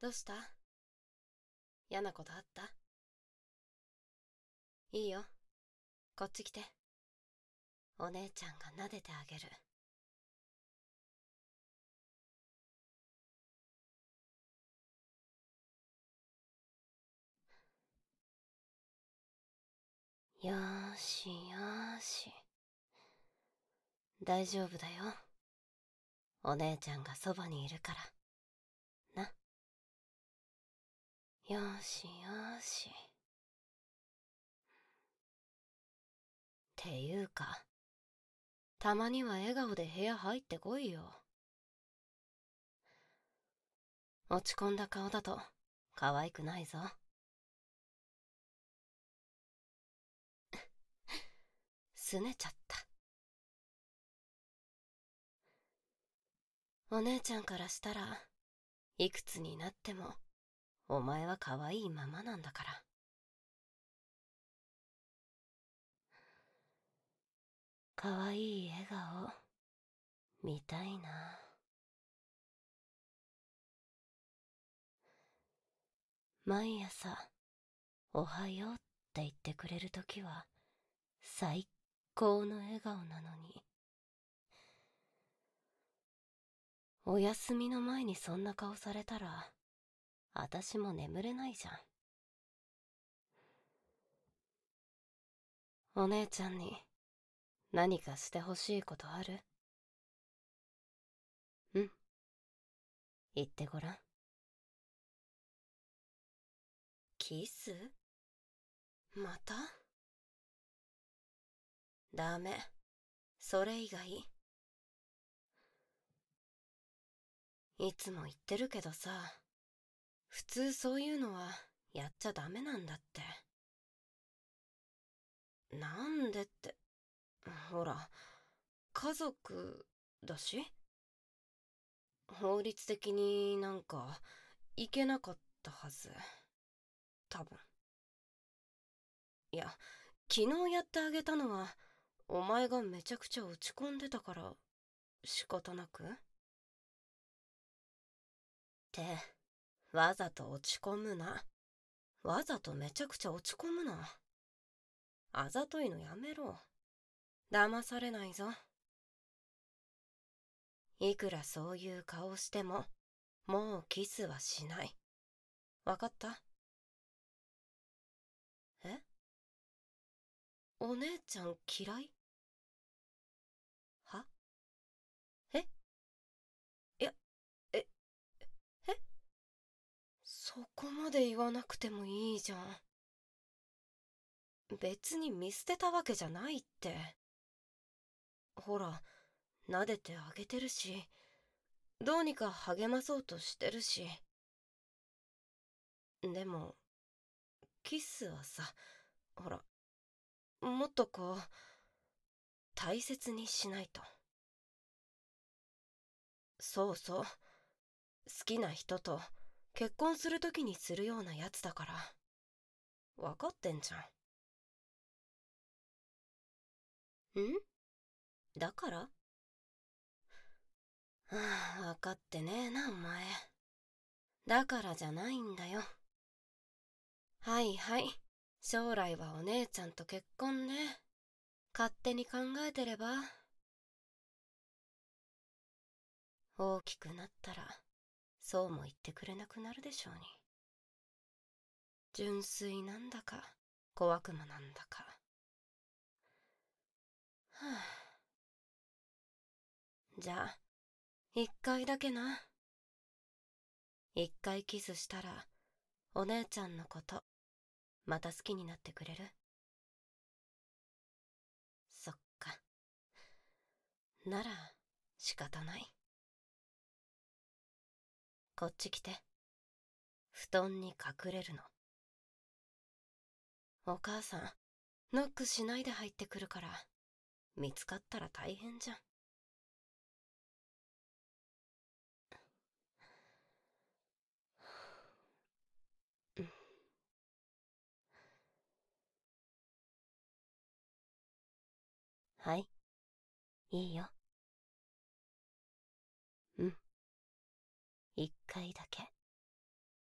どうした？嫌なことあった？いいよ。こっち来て。お姉ちゃんが撫でてあげる。よーしよーし。大丈夫だよ。お姉ちゃんがそばにいるから。な。よーしよーし。っていうか、たまには笑顔で部屋入ってこいよ。落ち込んだ顔だと可愛くないぞ。すねちゃった。お姉ちゃんからしたら、いくつになってもお前は可愛いままなんだから。可愛い笑顔見たいな。毎朝おはようって言ってくれるときは最高の笑顔なのに、お休みの前にそんな顔されたら私も眠れないじゃん。お姉ちゃんに何かしてほしいことある？うん、言ってごらん。キス？また？ダメ。それ以外。いつも言ってるけどさ、普通そういうのはやっちゃダメなんだって。なんでって、ほら、家族だし、法律的になんかいけなかったはず。多分。いや、昨日やってあげたのはお前がめちゃくちゃ落ち込んでたから仕方なくって、わざと落ち込むな。わざとめちゃくちゃ落ち込むな。あざといのやめろ。騙されないぞ。いくらそういう顔してももうキスはしない。わかった？え？お姉ちゃん嫌い？は？え？いや、え、え？そこまで言わなくてもいいじゃん。別に見捨てたわけじゃないって。ほら、撫でてあげてるし、どうにか励まそうとしてるし。でも、キスはさ、ほら、もっとこう、大切にしないと。そうそう。好きな人と結婚するときにするようなやつだから。わかってんじゃん。だから？はあ、わかってねえな、お前。だからじゃないんだよ。はいはい。将来はお姉ちゃんと結婚ね。勝手に考えてれば。大きくなったら、そうも言ってくれなくなるでしょうに。純粋なんだか、小悪魔なんだか。はあ、じゃあ、一回だけな。一回キスしたら、お姉ちゃんのこと、また好きになってくれる？そっか。なら、仕方ない。こっち来て。布団に隠れるの。お母さん、ノックしないで入ってくるから、見つかったら大変じゃん。うん、はい、いいよ。うん、一回だけ。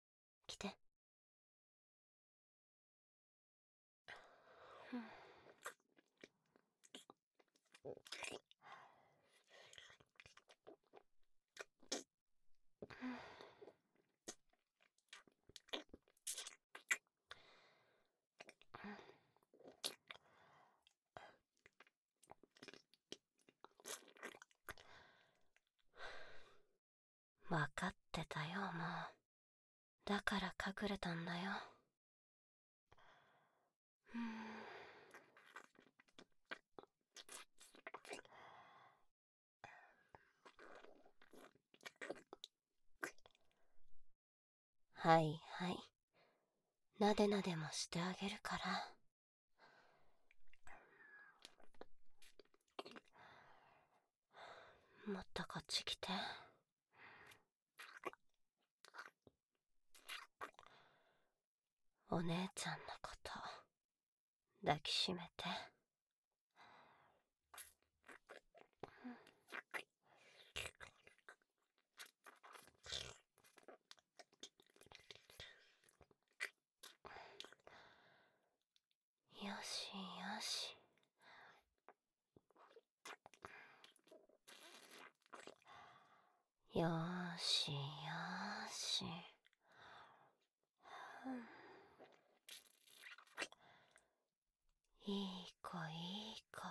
わかってたよ、もう。だから隠れたんだよ。はいはい。なでなでもしてあげるから。もっとこっち来て。お姉ちゃんのこと抱きしめて。よしよし。よしよし。いい子いい子。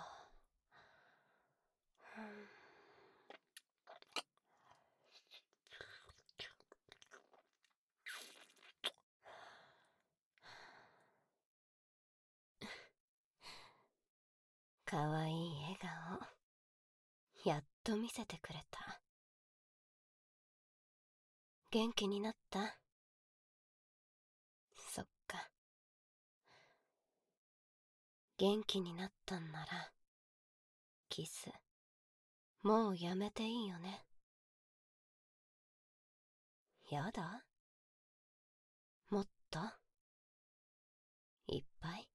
かわいい笑顔、やっと見せてくれた。元気になった？そっか。元気になったんなら、キス、もうやめていいよね。やだ？もっと？いっぱい？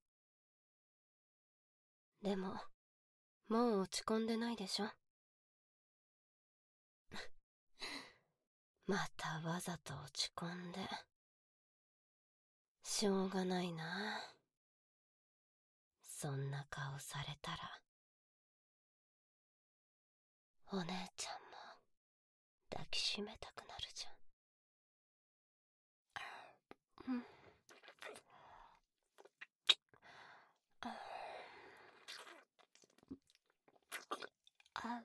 でも、もう落ち込んでないでしょ。またわざと落ち込んで。しょうがないな。そんな顔されたら。お姉ちゃんも抱きしめたくなるじゃん。うん。あ、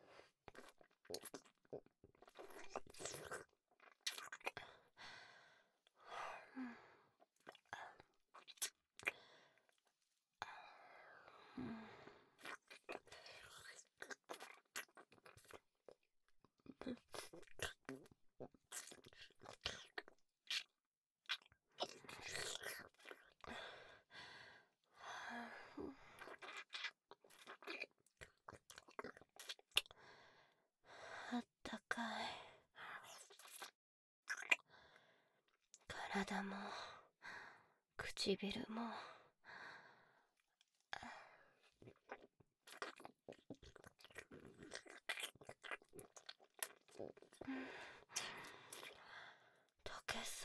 あったかい。体も唇も溶けそう。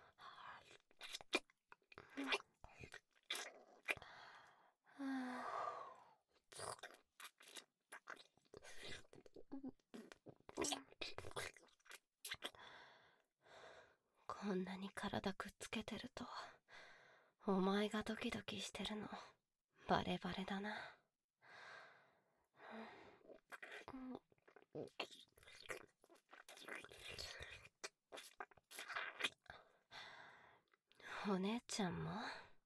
こんなに体くっつけてると、お前がドキドキしてるのバレバレだな。お姉ちゃんも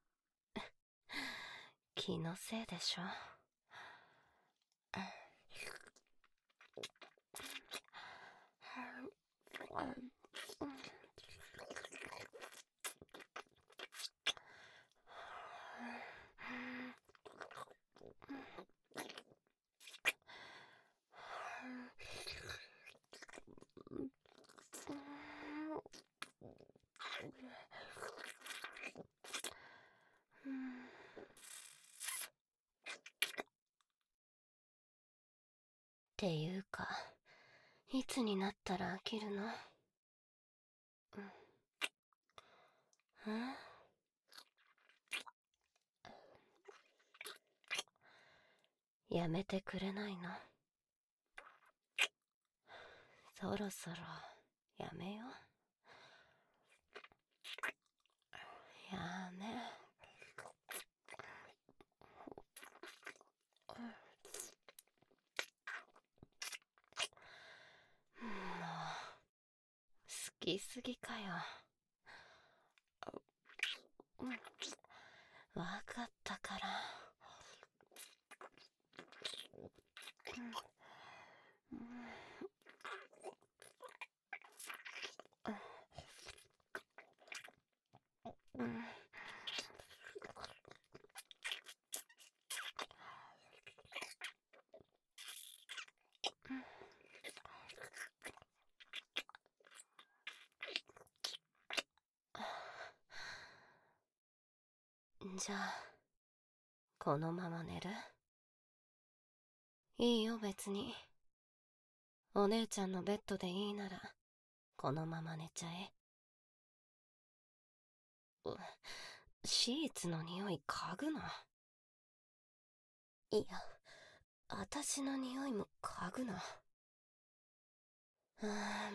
気のせいでしょ。っていうか、いつになったら飽きるの？うん？ やめてくれないの？そろそろやめよう。やめ。もう好きすぎかよ。わかったから。じゃあこのまま寝る？いいよ別に。お姉ちゃんのベッドでいいならこのまま寝ちゃえ。シーツの匂い嗅ぐな。いや、私の匂いも嗅ぐな。もう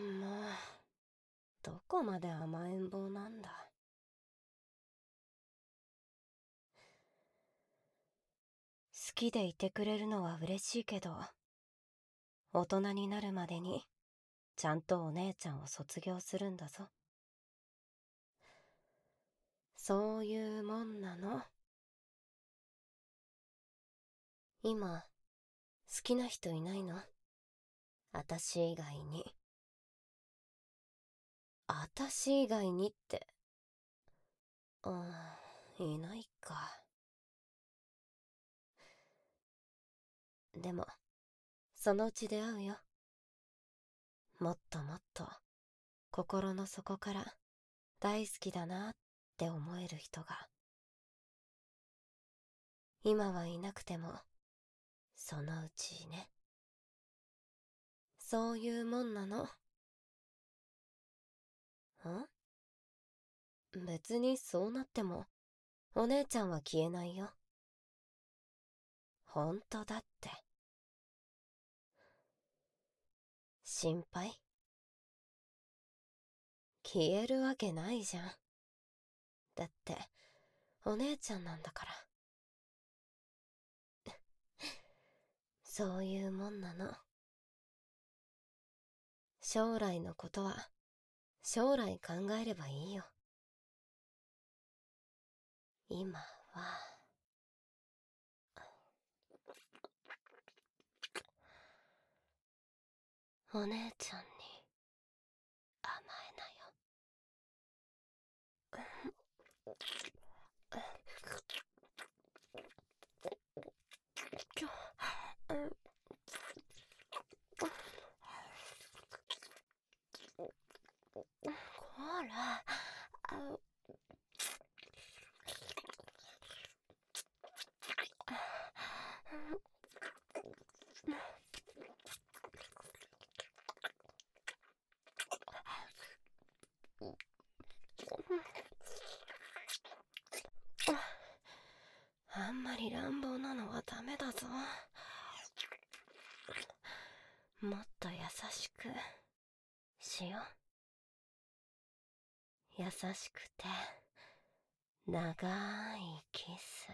どこまで甘えん坊なんだ。好きでいてくれるのは嬉しいけど、大人になるまでにちゃんとお姉ちゃんを卒業するんだぞ。そういうもんなの。今好きな人いないの？私以外に。私以外にって。いないか。でもそのうち出会うよ。もっともっと心の底から大好きだなって思える人が。今はいなくてもそのうちね。そういうもんなの。別にそうなってもお姉ちゃんは消えないよ。ほんとだって。心配？消えるわけないじゃん。だってお姉ちゃんなんだから。そういうもんなの。将来のことは将来考えればいいよ。今はお姉ちゃんに甘えなよ。こら、あんまり乱暴なのはダメだぞ。もっと優しくしよう。優しくて長いキス。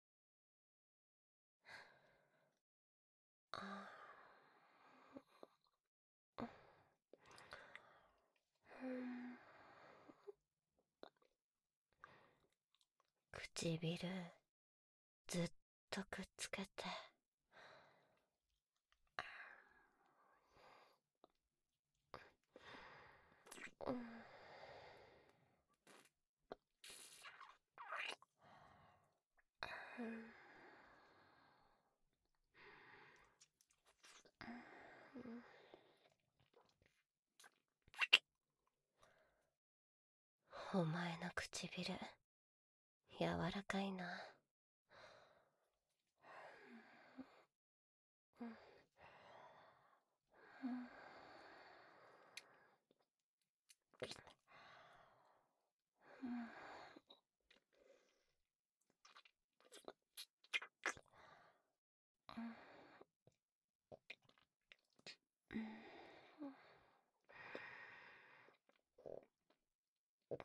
唇ずっとくっつけて。お前の唇柔らかいな。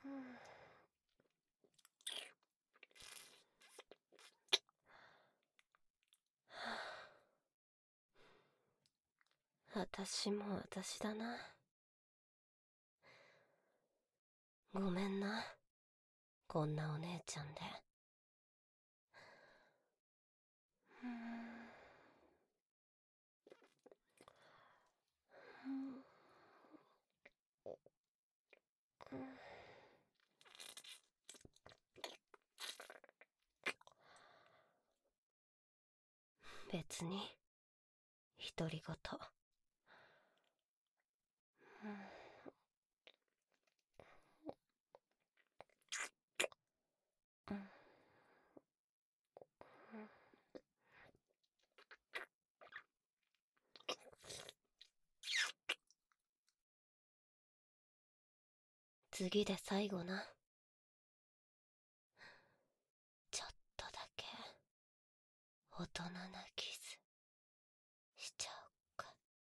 私も私だな。ごめんな、こんなお姉ちゃんで。別に独り言。次で最後な。ちょっとだけ大人なキスしちゃおっか。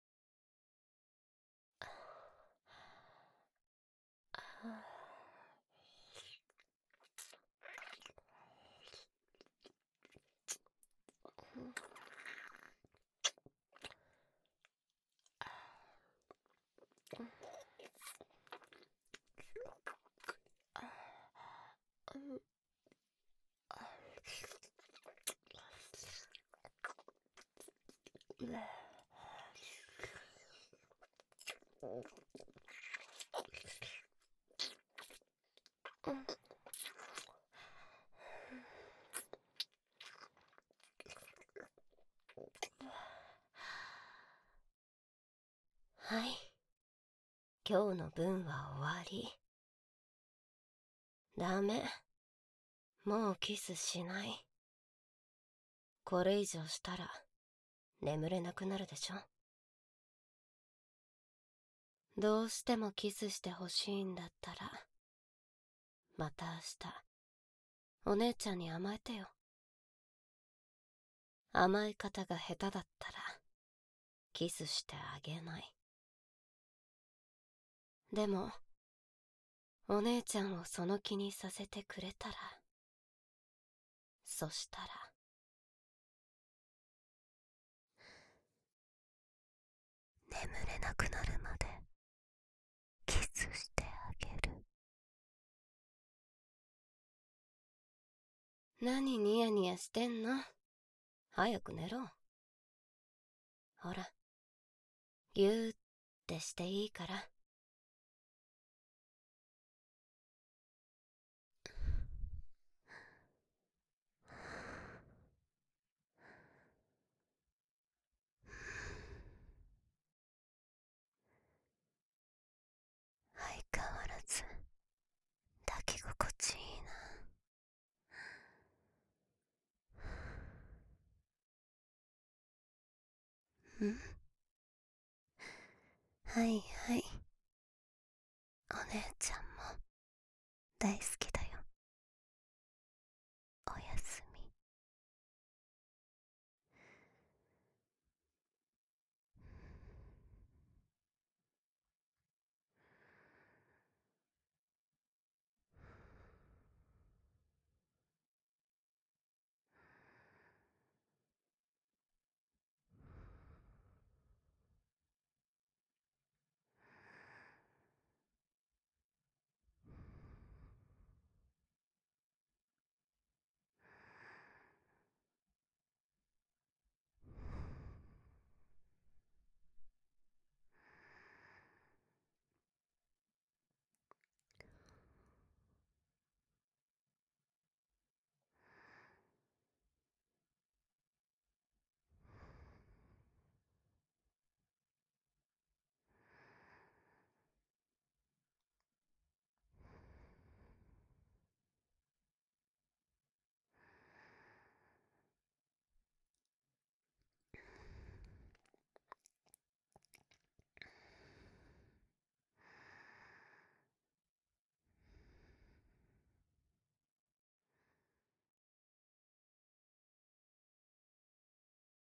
はい、今日の分は終わり。ダメ、もうキスしない。これ以上したら眠れなくなるでしょ。どうしてもキスしてほしいんだったら、また明日お姉ちゃんに甘えてよ。甘え方が下手だったらキスしてあげない。でもお姉ちゃんをその気にさせてくれたら、そしたら眠れなくなるまでキスしてあげる。何ニヤニヤしてんの？早く寝ろ。ほら、ぎゅーってしていいから。相変わらず抱き心地いいな。はいはい、お姉ちゃんも大好きだ